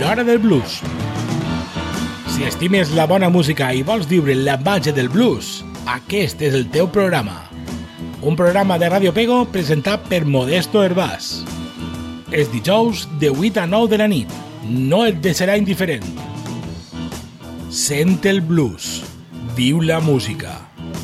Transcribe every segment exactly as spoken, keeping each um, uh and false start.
l'hora del blues. Si estimes la bona música i vols viure la màgia del blues, aquest és el teu programa. Un programa de Ràdio Pego presentat per Modesto Hervás. Els dijous de vuit a nou de la nit. No et deixarà indiferent. Sent el blues. Viu la música.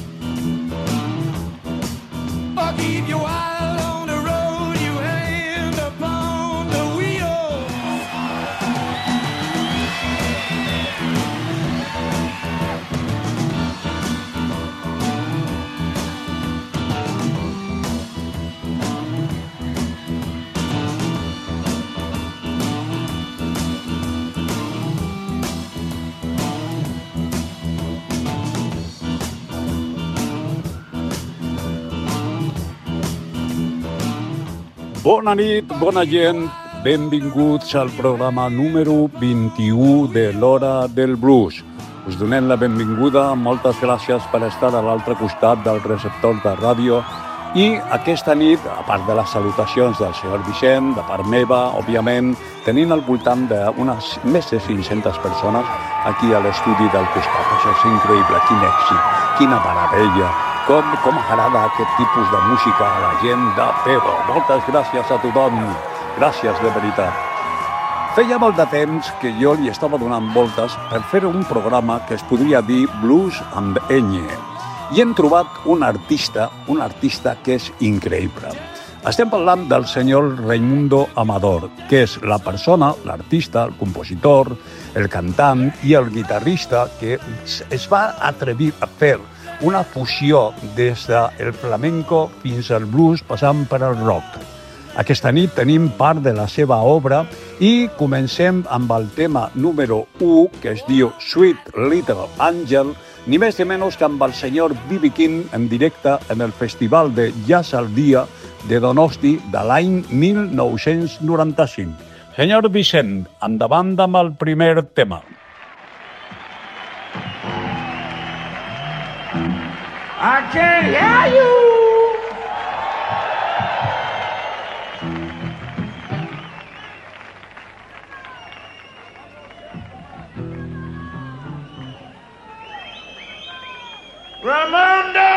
Bona nit, bona gent, benvinguts al programa número vint-i-u de l'Hora del Blues. Us donem la benvinguda, moltes gràcies per estar a l'altre costat del receptor de ràdio i aquesta nit, a part de les salutacions del senyor Vicent, de part meva, òbviament, tenint al voltant d'unes més de cinc-centes persones aquí a l'estudi del costat. Això és increïble, quin èxit, quina meravella. Com, com agrada aquest tipus de música a la gent de Pego. Moltes gràcies a tothom. Gràcies, de veritat. Feia molt de temps que jo li estava donant voltes per fer un programa que es podria dir Blues amb eny. I hem trobat un artista, un artista que és increïble. Estem parlant del senyor Raimundo Amador, que és la persona, l'artista, el compositor, el cantant i el guitarrista que es va atrevir a fer una fusió des del flamenco fins al blues passant per al rock. Aquesta nit tenim part de la seva obra i comencem amb el tema número u, que es diu Sweet Little Angel, ni més ni menys que amb el senyor B B King en directe en el Festival de Jazz al Dia de Donosti de l'any mil nou-cents noranta-cinc. Senyor Vicent, endavant amb el primer tema. I can't hear you. Raimundo!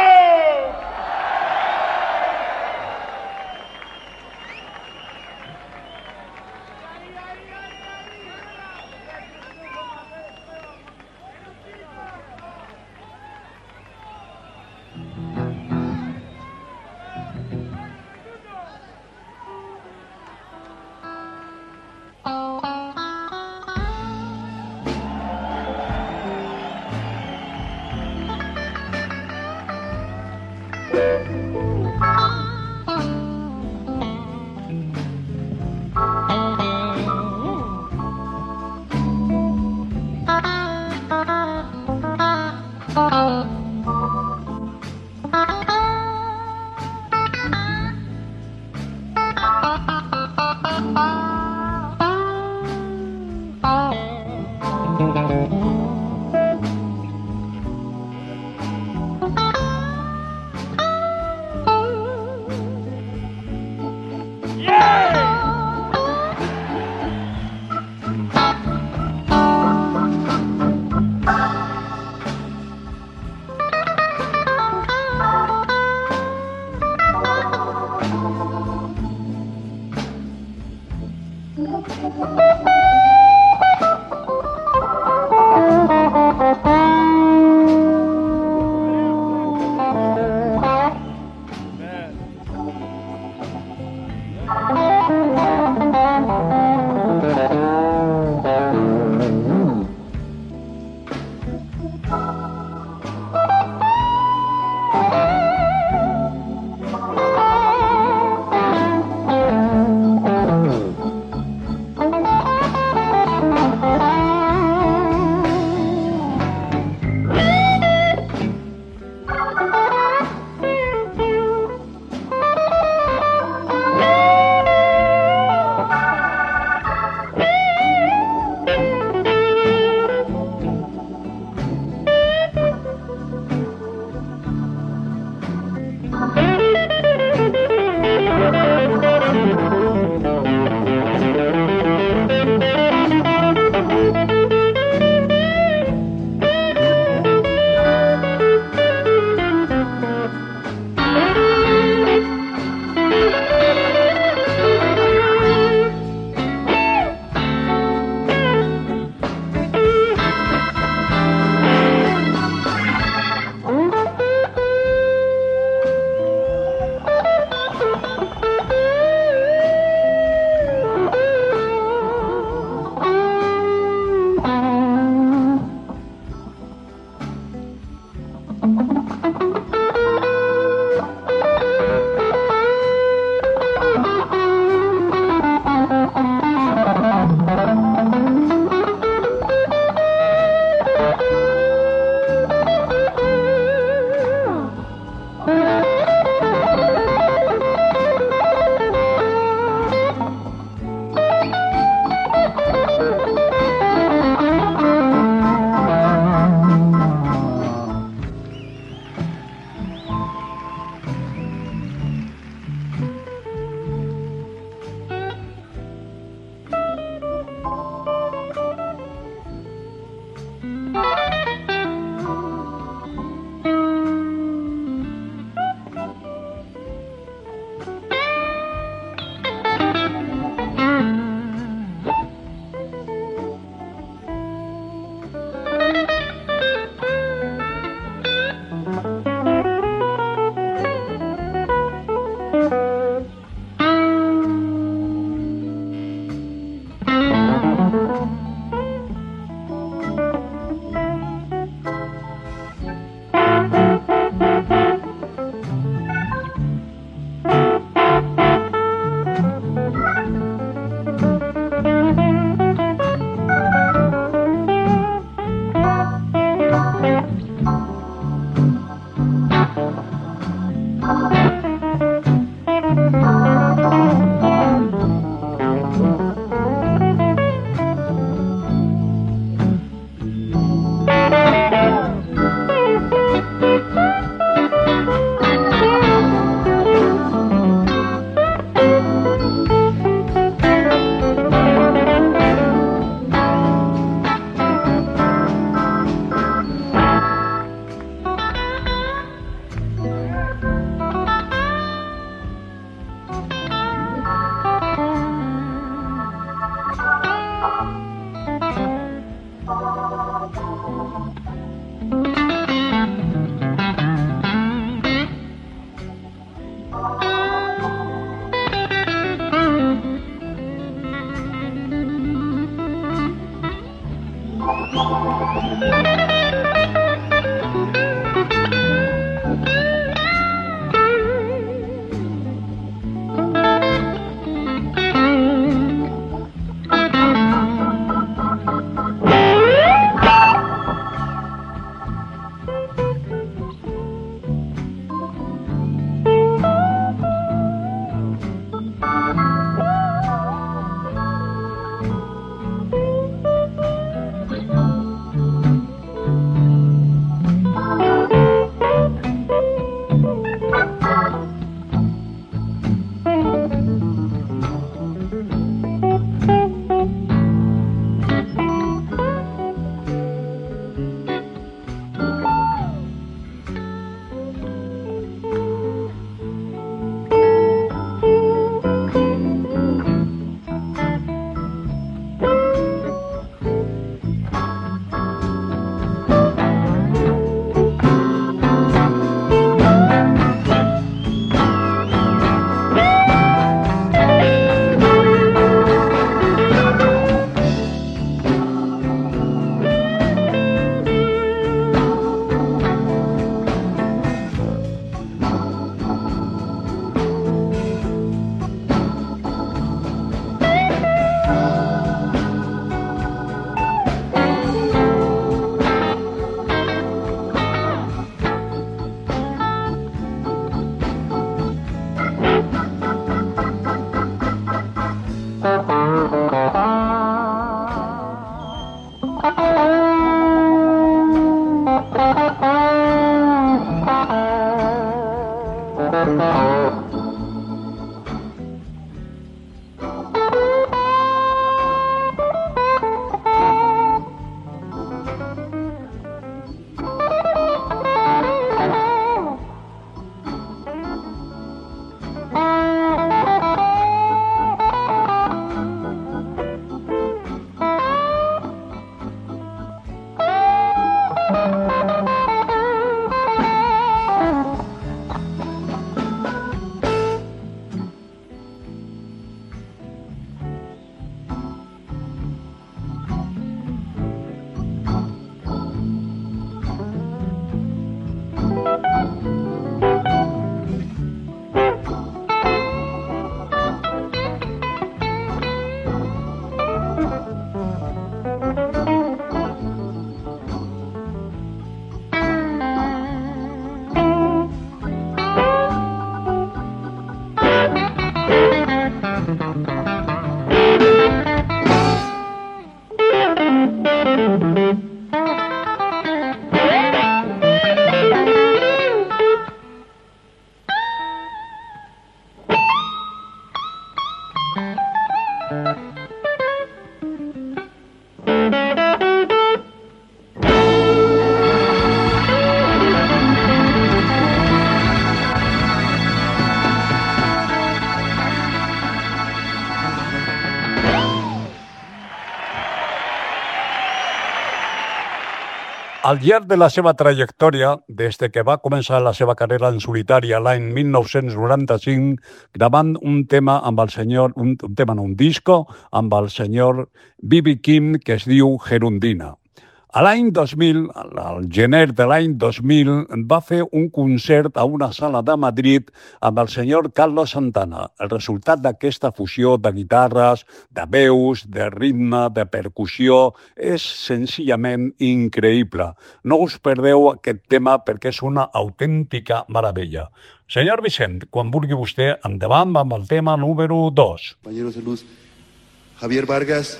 Al llarg de la seva trajectòria, des de que va començar la seva carrera en solitari l'any mil nou-cents noranta-cinc, gravant un tema amb el senyor, un, un tema no, un disco, amb el senyor B B King, que es diu Gerundina. A l'any dos mil, al gener de l'any dos mil, va fer un concert a una sala de Madrid amb el senyor Carlos Santana. El resultat d'aquesta fusió de guitarres, de veus, de ritme, de percussió, és senzillament increïble. No us perdeu aquest tema perquè és una autèntica meravella. Senyor Vicent, quan vulgui vostè, endavant amb el tema número dos. Compañeros de luz, Javier Vargas.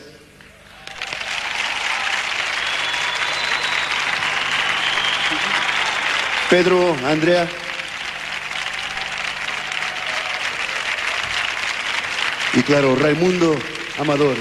Pedro, Andrea. Y claro, Raimundo Amador.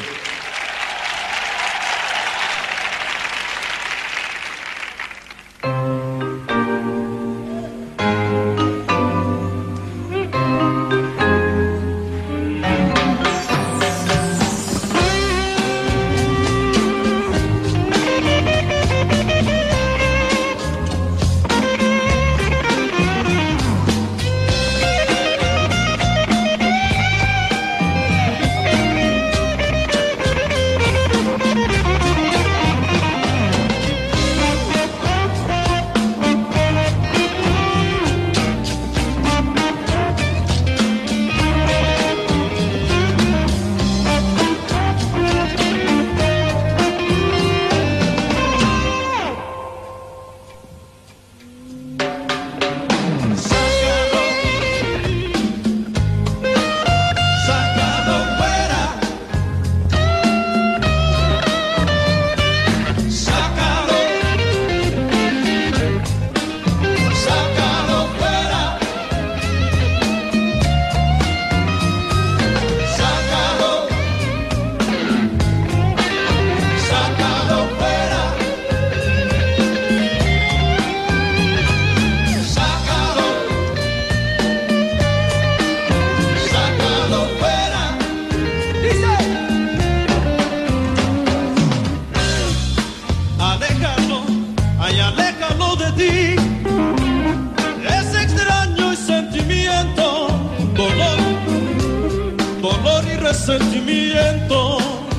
dolor y resentimiento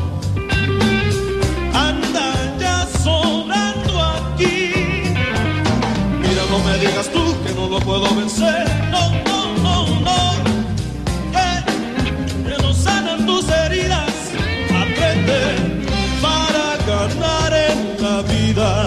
andan ya sobrando aquí. Mira, no me digas tú que no lo puedo vencer. No, no, no, no. Que, que no sanan tus heridas. Aprende para ganar en la vida.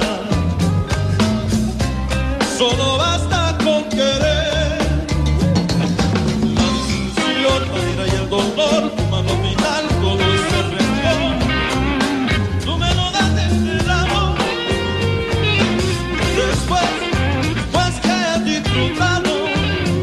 Solo basta con querer. La desilusión, la ira y el dolor, tu mano final, todo ese rencor. Tú me lo das desde el amor. Después, después que hayas disfrutado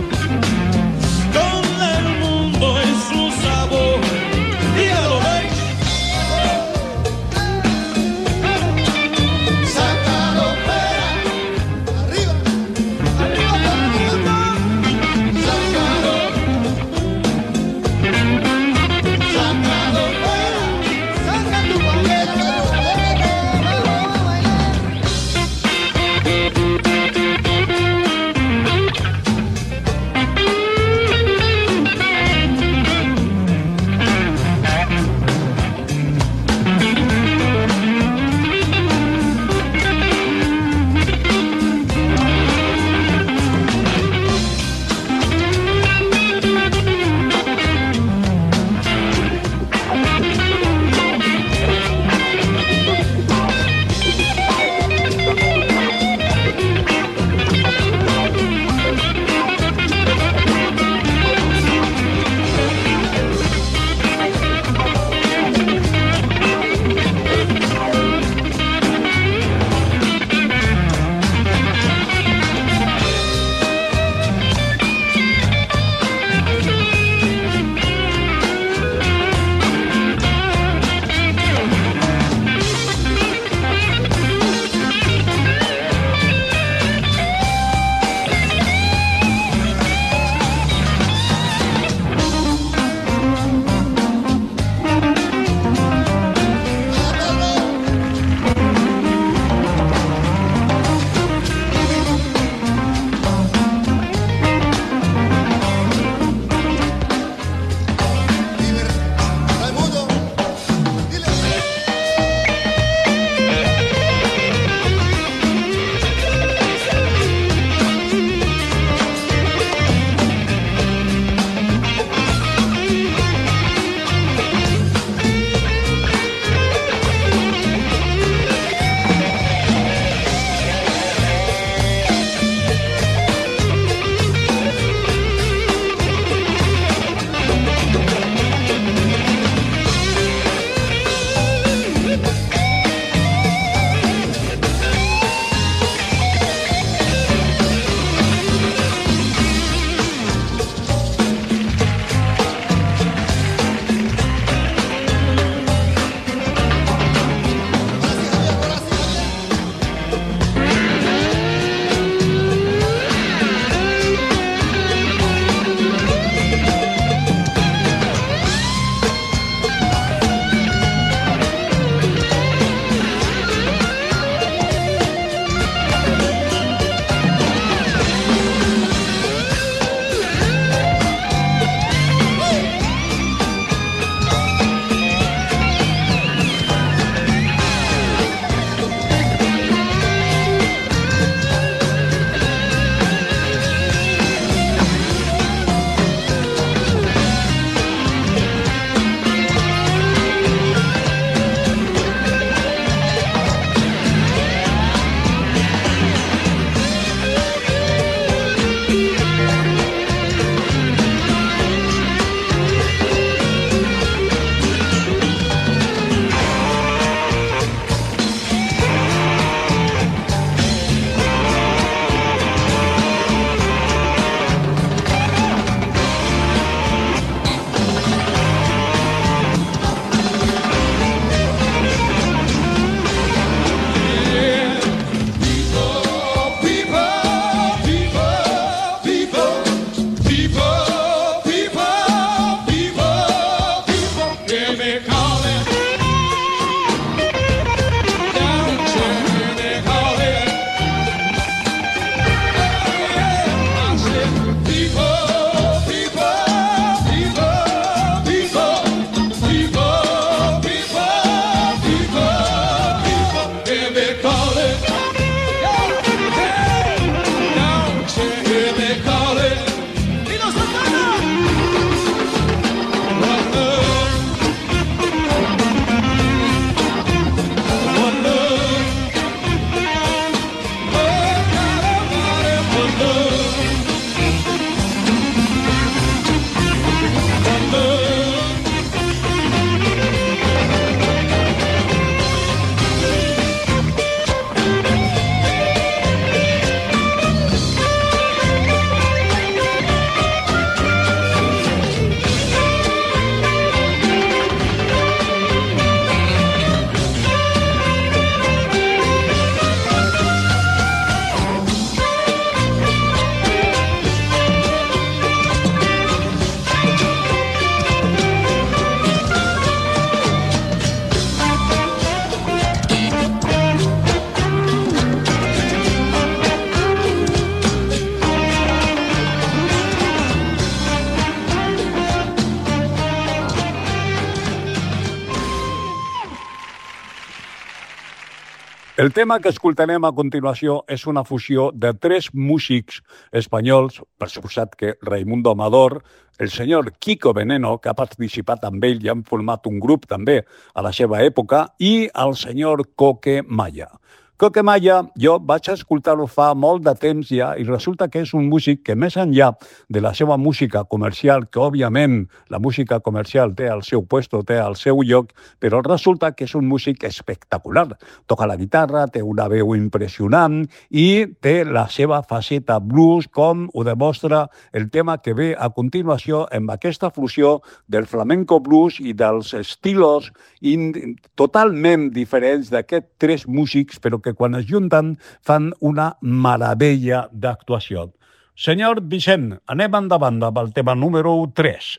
El tema que escoltarem a continuació és una fusió de tres músics espanyols, per suposat que Raimundo Amador, el senyor Kiko Veneno, que ha participat amb ell i han format un grup també a la seva època, i el senyor Coque Maya. Coque Maya, jo vaig escoltar-lo fa molt de temps ja i resulta que és un músic que més enllà de la seva música comercial, que òbviament la música comercial té el seu puesto, té el seu lloc, però resulta que és un músic espectacular. Toca la guitarra, té una veu impressionant i té la seva faceta blues, com ho demostra el tema que ve a continuació amb aquesta fusió del flamenco blues i dels estilos in... totalment diferents d'aquests tres músics, però que quan es junten fan una meravella d'actuació. Senyor Vicent, anem endavant amb el tema número tres.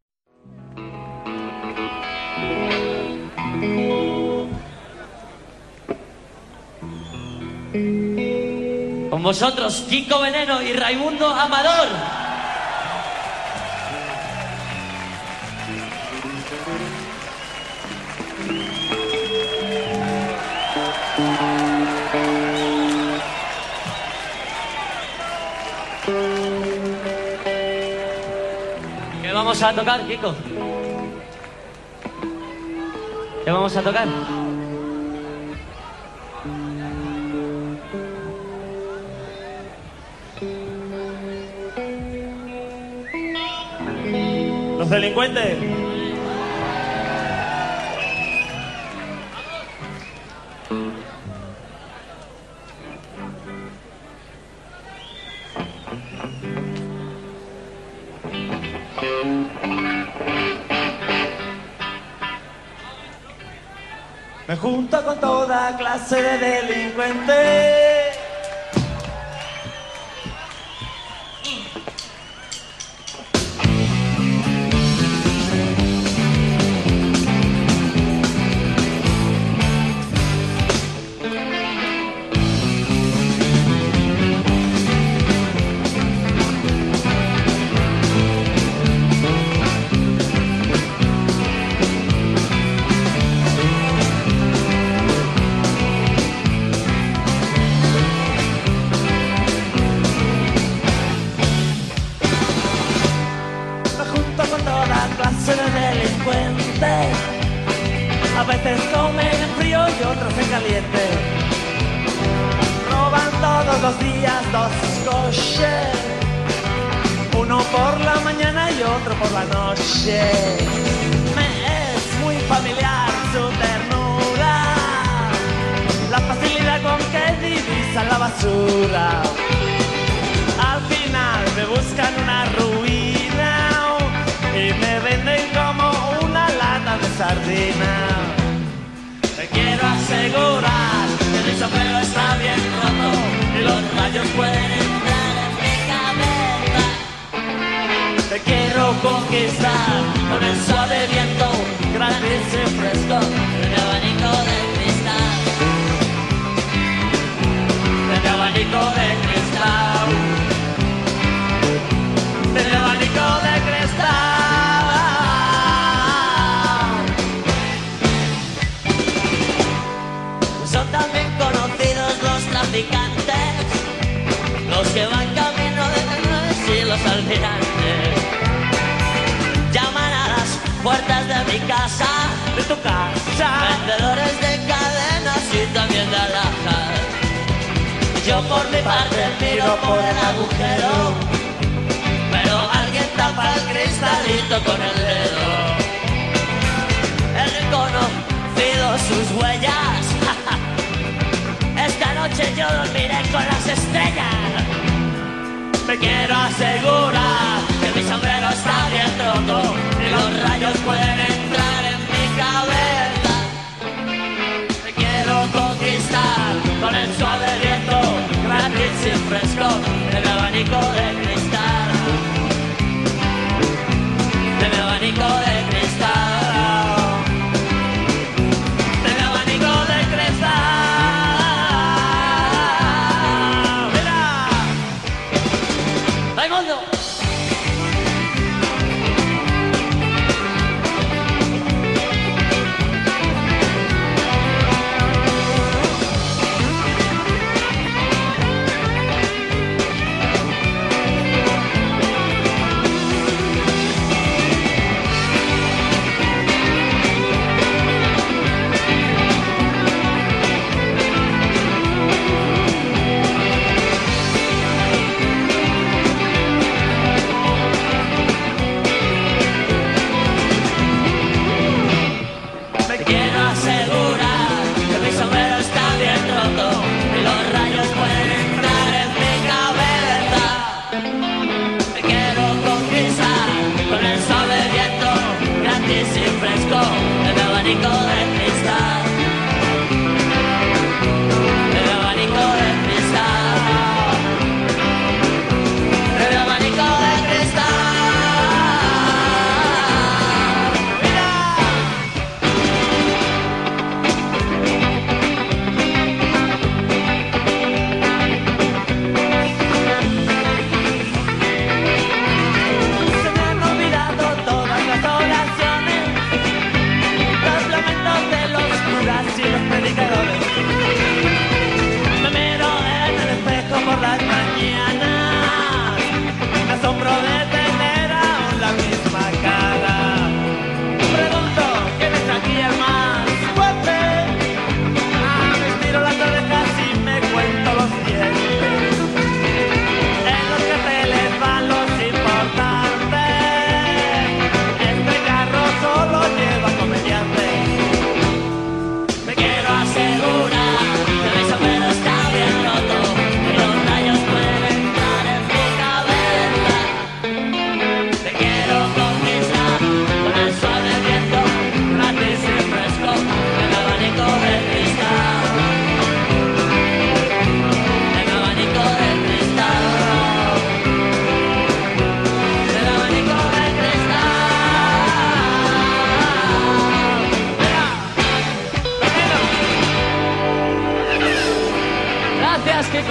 Con vosotros, Kiko Veneno y Raimundo Amador. ¿Qué vamos a tocar, Kiko? ¿Qué vamos a tocar? Los delincuentes. Me junto con toda clase de delincuentes. A veces comen en frío y otros en caliente. Roban todos los días dos coches, uno por la mañana y otro por la noche. Me es muy familiar su ternura, la facilidad con que divisan la basura. Al final me buscan una ruina y me venden como una lata de sardina. Te quiero asegurar que mi sombrero está bien roto y los rayos pueden entrar en mi cabeza. Te quiero conquistar con el suave viento, gratis y fresco de mi abanico de cristal. De mi abanico de cristal. De mi abanico de cristal. Son también conocidos los traficantes, los que van camino de Menores y los almirantes. Llaman a las puertas de mi casa, de tu casa, vendedores de cadenas y también de alhajas. Yo por mi parte miro por el agujero, pero alguien tapa el cristalito con el dedo. He reconocido sus huellas. Esta noche yo dormiré con las estrellas. Me quiero asegurar que mi sombrero está bien roto y los rayos pueden entrar en mi cabeza. Me quiero conquistar con el suave viento, gratis y fresco de mi abanico de cristal. De mi abanico de cristal. De mi abanico de cristal. gratis y fresco, el abanico de cristal. El abanico de cristal. El abanico de cristal. Me miro en el espejo por las mañanas, me asombro de tener aún la misma cara. Pregunto, ¿quién es aquí el más fuerte? Ah, me estiro las orejas y me cuento los dientes. En los carteles van los importantes. Este carro solo lleva comediantes. Asegurar que mi sombrero está bien roto, que los rayos pueden entrar en mi cabeza. Te quiero conquistar con el suave viento, gratis y fresco, el abanico de cristal. El abanico de cristal. El abanico de cristal. Gracias, Kiko.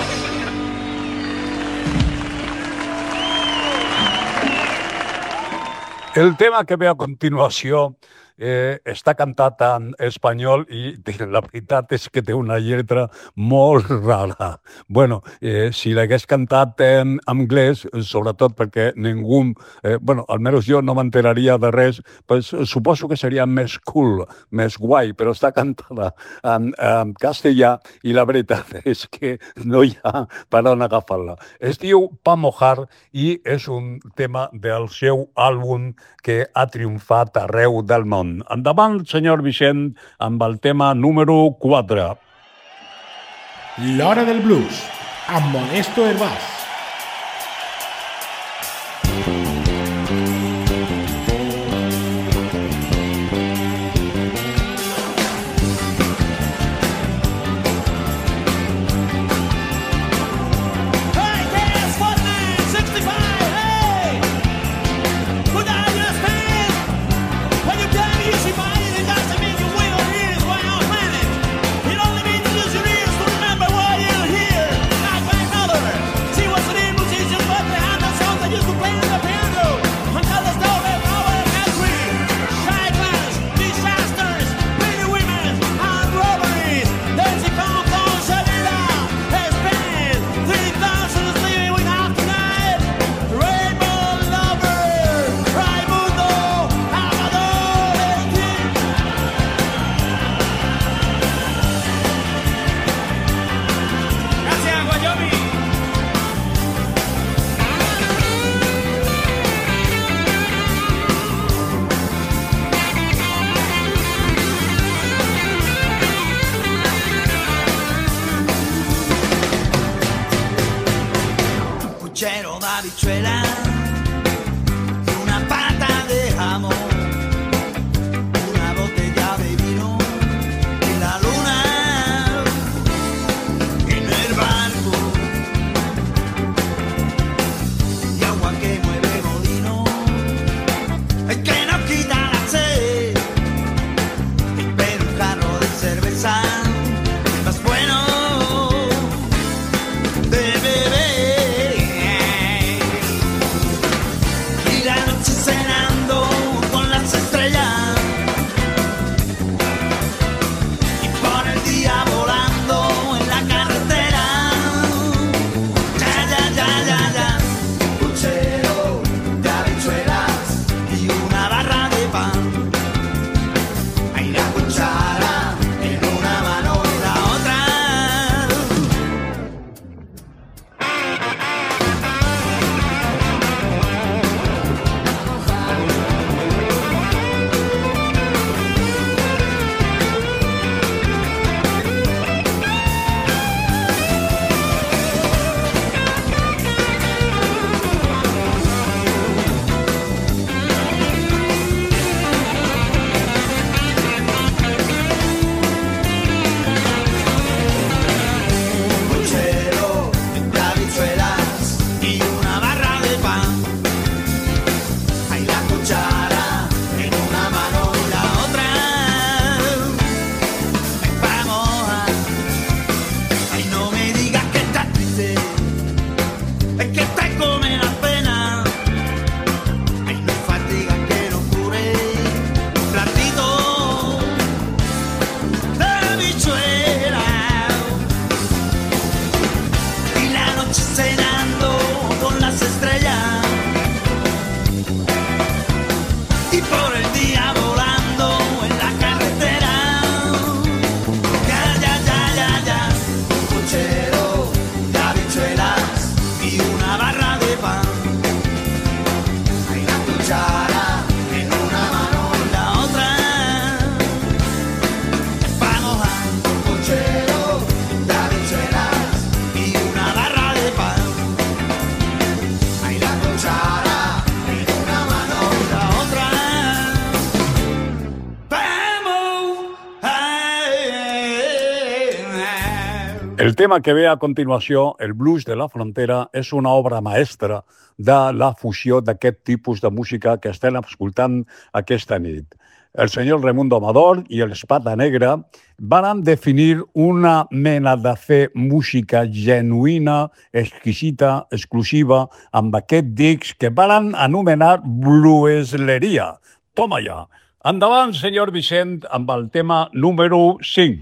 El tema que ve a continuació eh, està cantat en espanyol i la veritat és que té una lletra molt rara. Bueno, eh, si l'hagués cantat en anglès, sobretot perquè ningú, eh, bueno, almenys jo no m'enteraria de res, pues, suposo que seria més cool, més guai, però està cantada en, en castellà i la veritat és que no hi ha per on agafar-la. Es diu Pa Mojar i és un tema del seu àlbum que ha triomfat arreu del món. Endavant, senyor Vicent, amb el tema número quatre. L'Hora del Blues, amb Modesto Hervás. See El tema que ve a continuació, el blues de la frontera, és una obra maestra de la fusió d'aquest tipus de música que estem escoltant aquesta nit. El senyor Raimundo Amador i el Espata Negra van definir una mena de fer música genuïna, exquisita, exclusiva, amb aquest disc que van anomenar bluesleria. Toma ja. Endavant, senyor Vicent, amb el tema número cinc.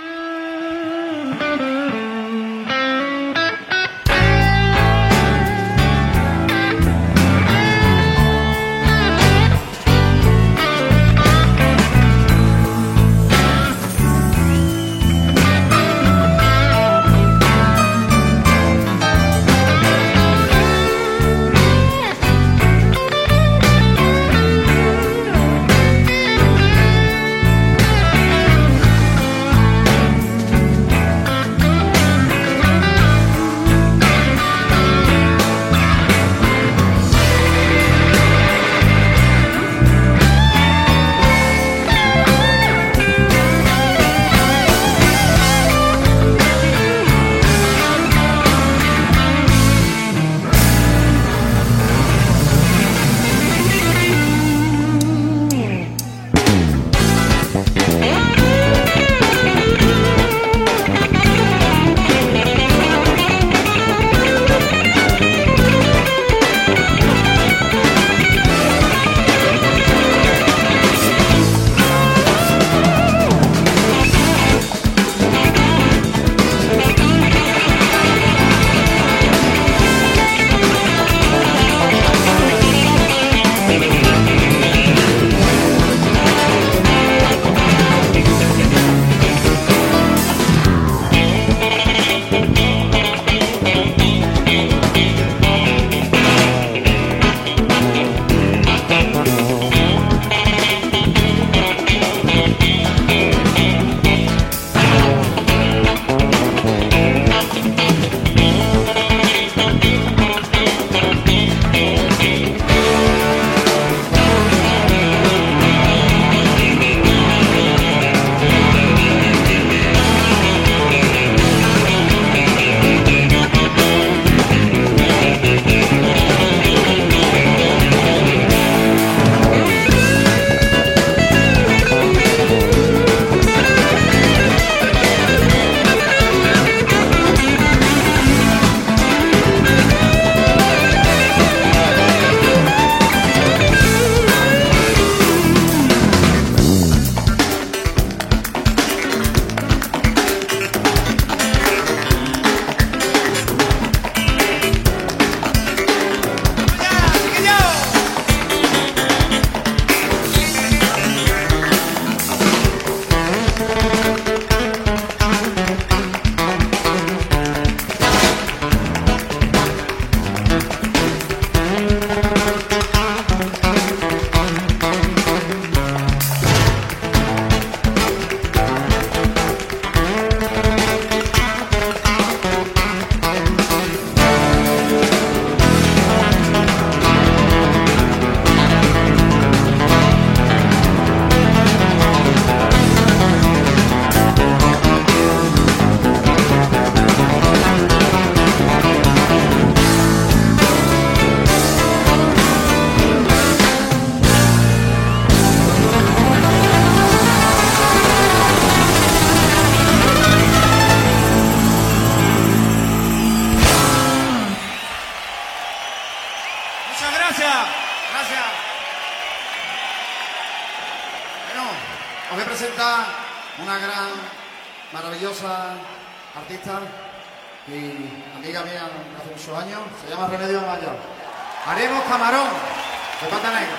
una gran, maravillosa artista y amiga mía hace muchos años, se llama Remedios Amaya. Haremos Camarón, de Pata Negra.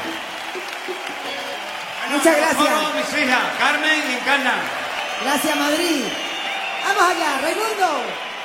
Muchas gracias. Bueno, mis hijas, Carmen y Encarna. Gracias, Madrid. Vamos allá, Raimundo.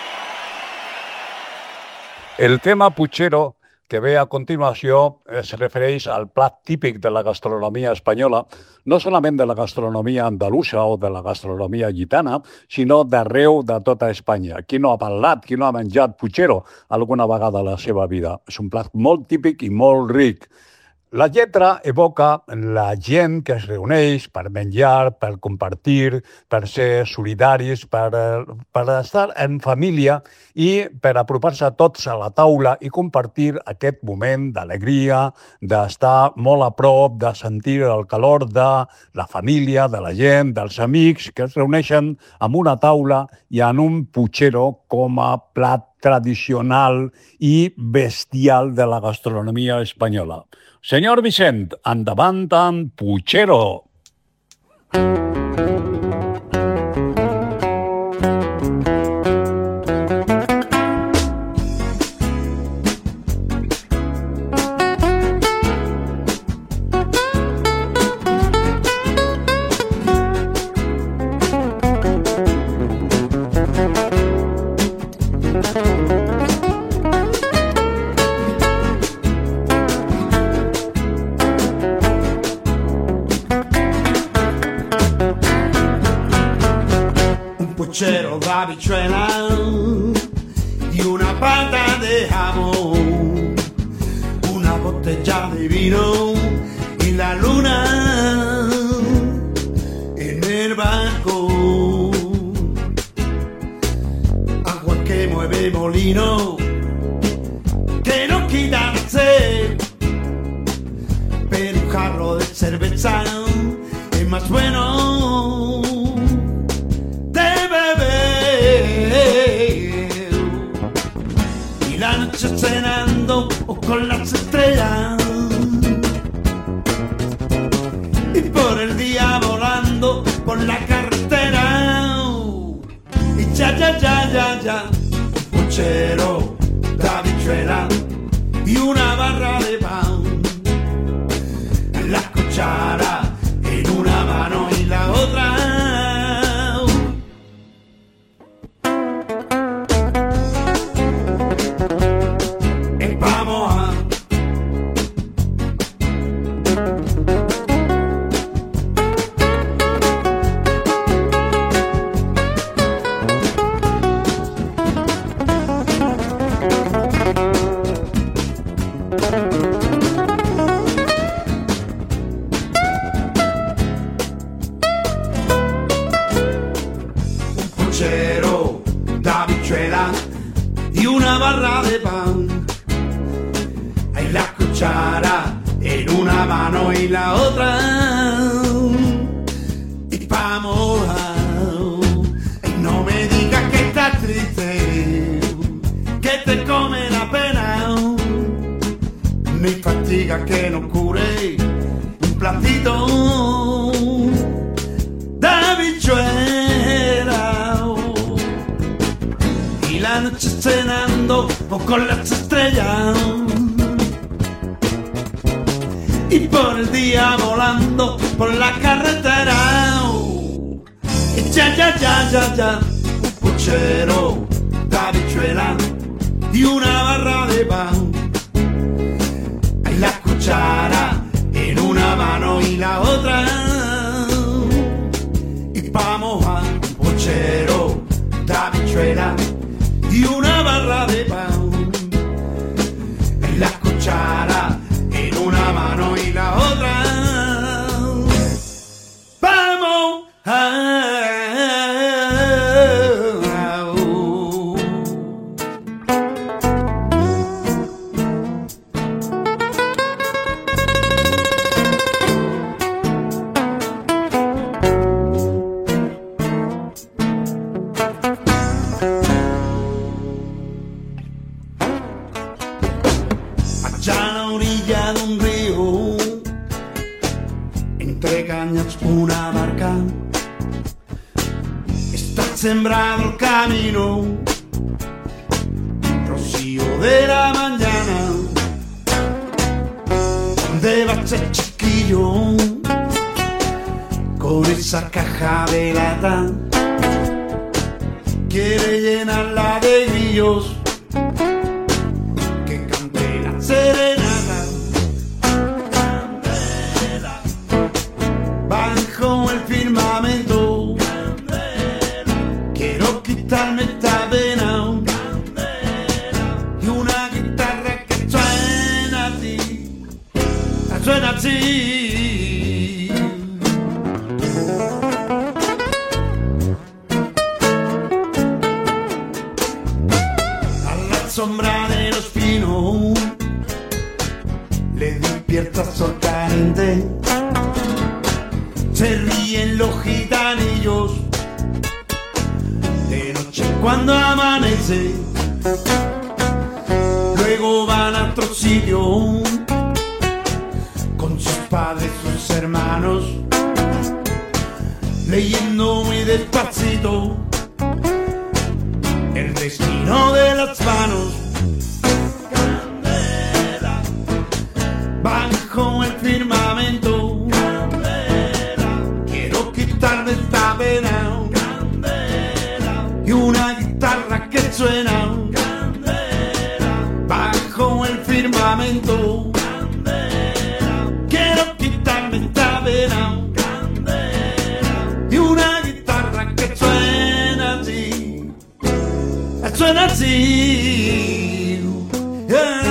El tema putxero que ve a continuació es refereix al plat típic de la gastronomia espanyola, no solament de la gastronomia andalusa o de la gastronomia gitana, sinó d'arreu de tota Espanya. Qui no ha parlat, qui no ha menjat putxero alguna vegada a la seva vida? És un plat molt típic i molt ric. La lletra evoca la gent que es reuneix per menjar, per compartir, per ser solidaris, per, per estar en família i per apropar-se tots a la taula i compartir aquest moment d'alegria, d'estar molt a prop, de sentir el calor de la família, de la gent, dels amics que es reuneixen en una taula i en un puchero com a plat tradicional i bestial de la gastronomia espanyola. Senyor Vicent, endavant amb Puchero. Puchero de habichuela y una pata de jamón, una botella de vino y la luna en el barco, agua que mueve molino, que no quita la sed, pero un jarro de cerveza es más bueno y la noche cenando con las estrellas y por el día volando por la carretera y ya ya ya ya ya un puchero de habichuela y una barra de pan, la cuchara en una mano y la otra. Y una barra de pan, hay la cuchara en una mano y la otra, y pa' mojar. Y no me digas que estás triste, que te come la pena, ni fatiga que no cure un platito de habichuela. La noche cenando con las estrellas y por el día volando por la carretera. Y ya, ya, ya, ya, ya, un puchero de habichuela y una barra de pan. Hay la cuchara en una mano y la otra. Y pa' mojar un puchero de habichuela y una barra de pan, la cuchara en una mano y la otra. Vamos a... una barca, está sembrado el camino, rocío de la mañana, ¿dónde va ese chiquillo con esa caja de lata? Quiere llenarla de grillos que cante la serenata. Bajo el firmamento quiero quitarme esta pena y una guitarra que suena a ti, ríen los gitanillos de noche cuando amanece. Luego van a otro sitio con sus padres, sus hermanos, leyendo muy despacito el destino de las manos. Candela, bajo el firmamento. Candela, quiero quitarme esta pena. Candela, y una guitarra que suena. Candela, bajo el firmamento. Candela, quiero quitarme esta pena. Suena así. Yeah.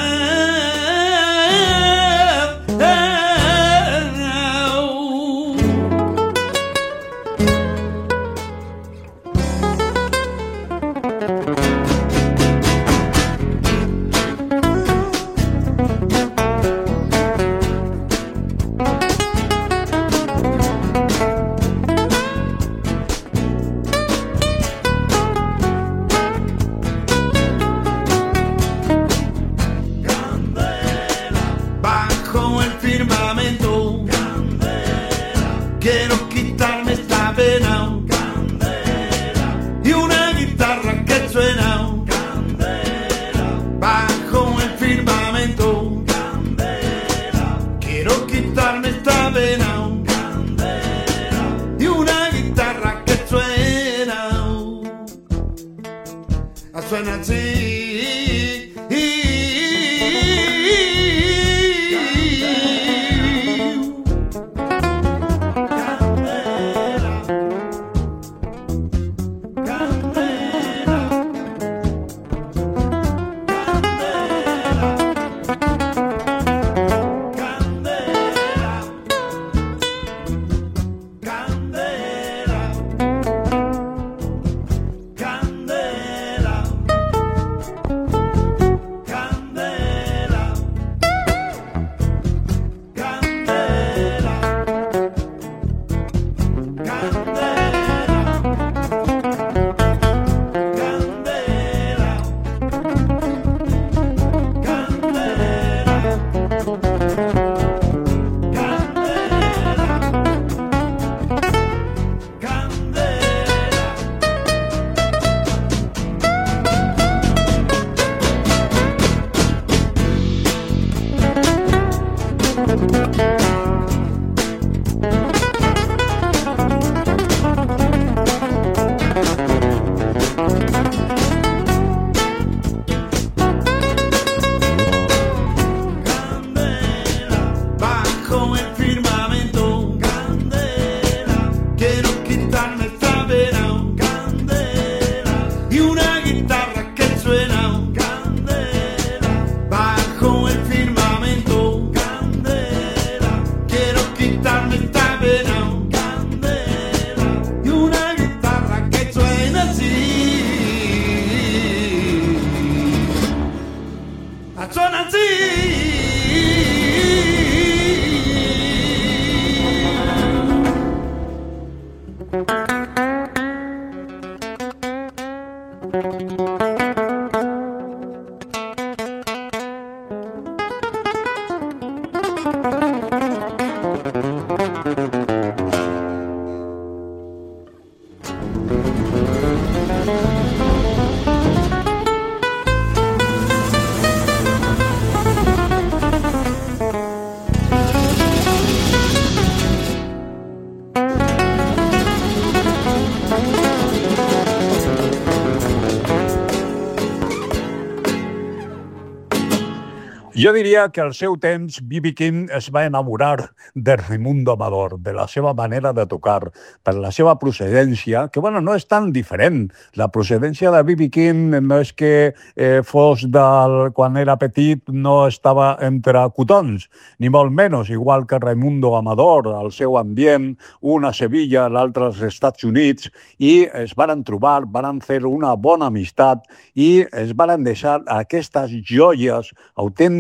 Jo diria que al seu temps B B King es va enamorar de Raimundo Amador, de la seva manera de tocar, per la seva procedència, que bueno, no és tan diferent. La procedència de B B King no és que eh, fos del... quan era petit no estava entre cotons, ni molt menys, igual que Raimundo Amador, el seu ambient, un a Sevilla, l'altre als Estats Units, i es varen trobar, varen fer una bona amistat i es varen deixar aquestes joies autèntiques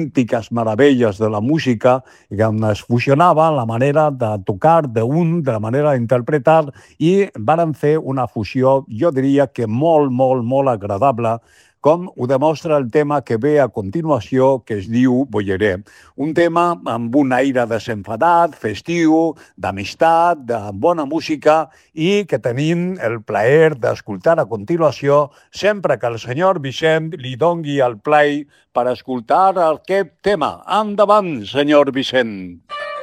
autèntiques meravelles de la música, on es fusionava la manera de tocar d'un, de la manera d'interpretar, i varen fer una fusió, jo diria que molt, molt, molt agradable, com ho demostra el tema que ve a continuació, que es diu Bolleré. Un tema amb un aire desenfadat, festiu, d'amistat, de bona música, i que tenim el plaer d'escoltar a continuació sempre que el senyor Vicent li dongui el play per escoltar aquest tema. Endavant, senyor Vicent.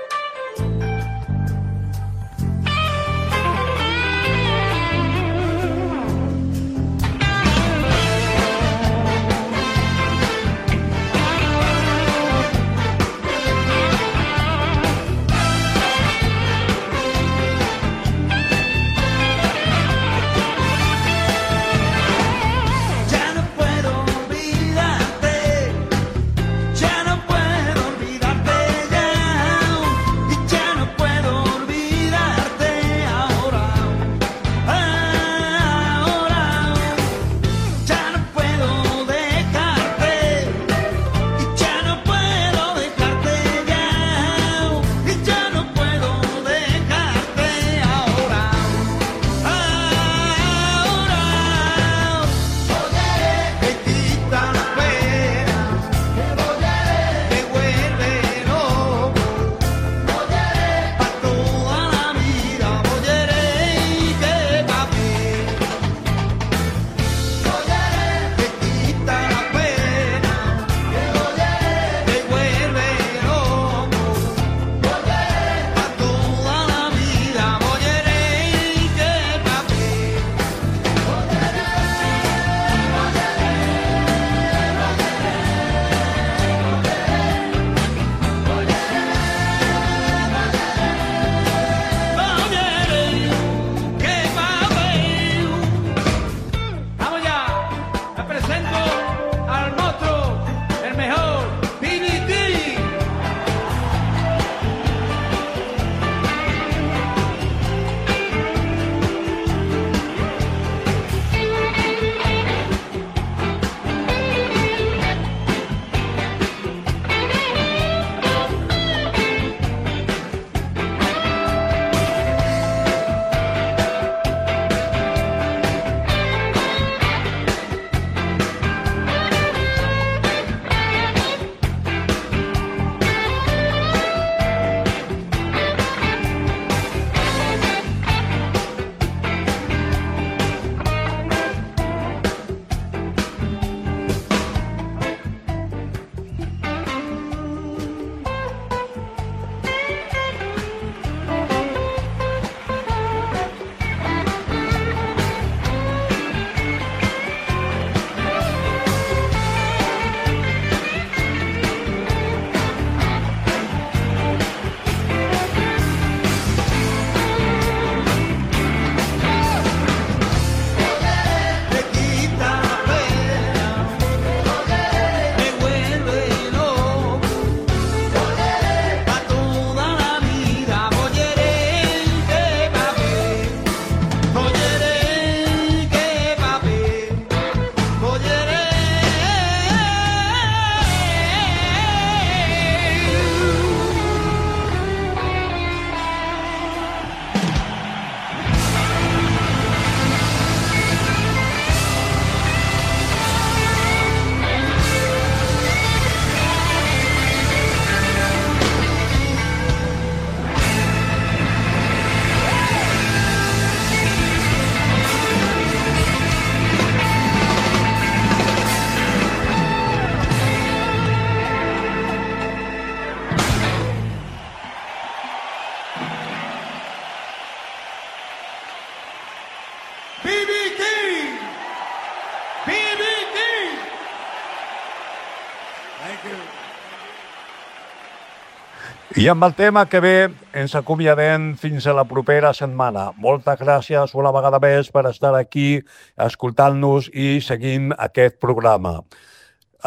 I amb el tema que ve ens acomiadem fins a la propera setmana. Moltes gràcies una vegada més per estar aquí escoltant-nos i seguint aquest programa.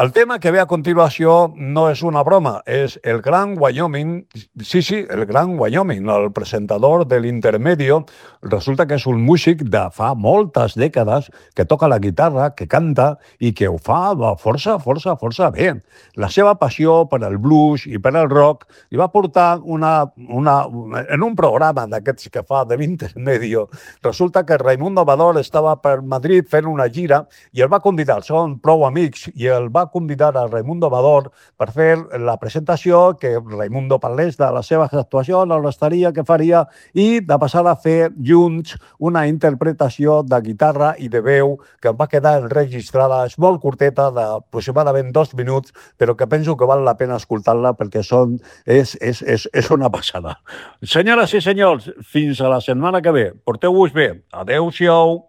El tema que ve a continuació no és una broma, és el Gran Wyoming, sí, sí, el Gran Wyoming, el presentador de l'Intermedio, resulta que és un músic de fa moltes dècades que toca la guitarra, que canta i que ho fa força, força, força bé. La seva passió per al blues i per al rock li va portar una, una, en un programa d'aquests que fa de l'Intermedio. Resulta que Raimundo Amador estava per Madrid fent una gira i el va convidar, són prou amics, i el va convidar a Raimundo Amador per fer la presentació, que Raimundo parlés de les seves actuacions, la restaria que faria i de passar a fer junts una interpretació de guitarra i de veu que em va quedar enregistrada, és molt curteta, d'aproximadament dos minuts, però que penso que val la pena escoltar-la perquè són, és, és, és, és una passada. Senyores i senyors, fins a la setmana que ve. Porteu-vos bé. Adéu-siau.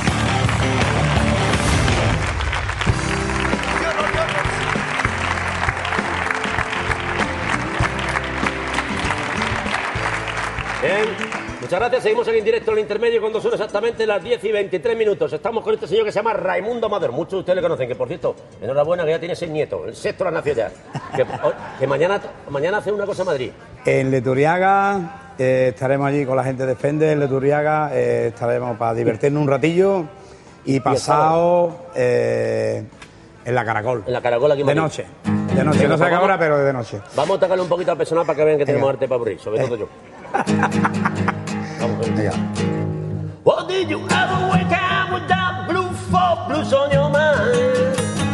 Bien, muchas gracias. Seguimos en directo en el Intermedio cuando son exactamente las diez y veintitrés minutos. Estamos con este señor que se llama Raimundo Amador. Muchos de ustedes le conocen, que por cierto, enhorabuena, que ya tiene seis nietos. El sexto la nació ya. Que, que mañana, mañana hace una cosa en Madrid. En Leturiaga eh, estaremos allí con la gente de Fender. En Leturiaga eh, estaremos para divertirnos un ratillo. Y pasado eh, en la Caracol. En la Caracol aquí en De Madrid. noche. De noche, no sé a qué hora, pero de noche. Vamos a tocarle un poquito al personal para que vean que tenemos arte para aburrir, sobre todo yo. Vamos a ver. Well, did you ever wake up with that blue for blues on your mind?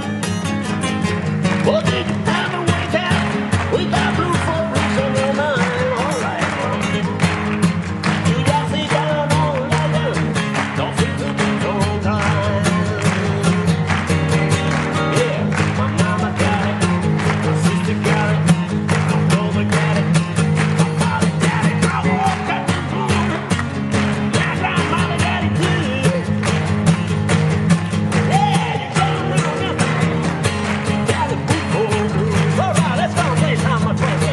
Well, did you ever wake up with that blue for blues on your mind? All right, you just sit down all night, don't seem to be no time. Yeah, my mama got it, my sister got it, my brother got it, my father got it, I walk up the floor, my grandmother got it too. Yeah, you come around, got the blue for blues. All right, let's go play some of my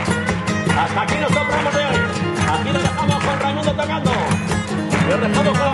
Hasta aquí nos tocamos de hoy. Aquí lo dejamos con Raimundo tocando. Lo dejamos con